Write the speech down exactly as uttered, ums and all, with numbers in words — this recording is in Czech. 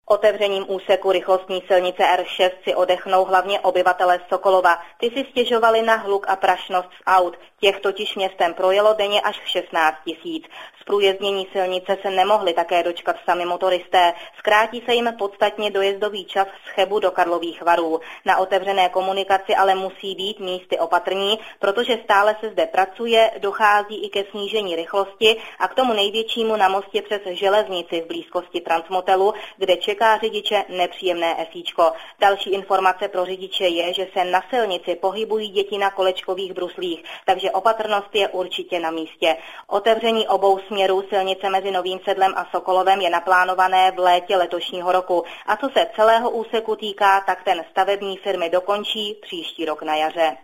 Otevřením úseku rychlostní silnice R šest si odechnou hlavně obyvatelé Sokolova. Ty si stěžovali na hluk a prašnost z aut. Těch totiž městem projelo denně až šestnáct tisíc. Zprůjezdnění silnice se nemohli také dočkat sami motoristé. Zkrátí se jim podstatně dojezdový čas z Chebu do Karlových Varů. Na otevřené komunikaci ale musí být místy opatrní, protože stále se zde pracuje, dochází i ke snížení rychlosti a k tomu největšímu na mostě přes železnici v blízkosti Transmotelu, kde čeká řidiče nepříjemné esíčko. Další informace pro řidiče je, že se na silnici pohybují děti na kolečkových bruslích, takže opatrnost je určitě na místě. Otevření obou směrů silnice mezi Novým Sedlem a Sokolovem je naplánované v létě letošního roku. A co se celého úseku týká, tak ten stavební firmy dokončí příští rok na jaře.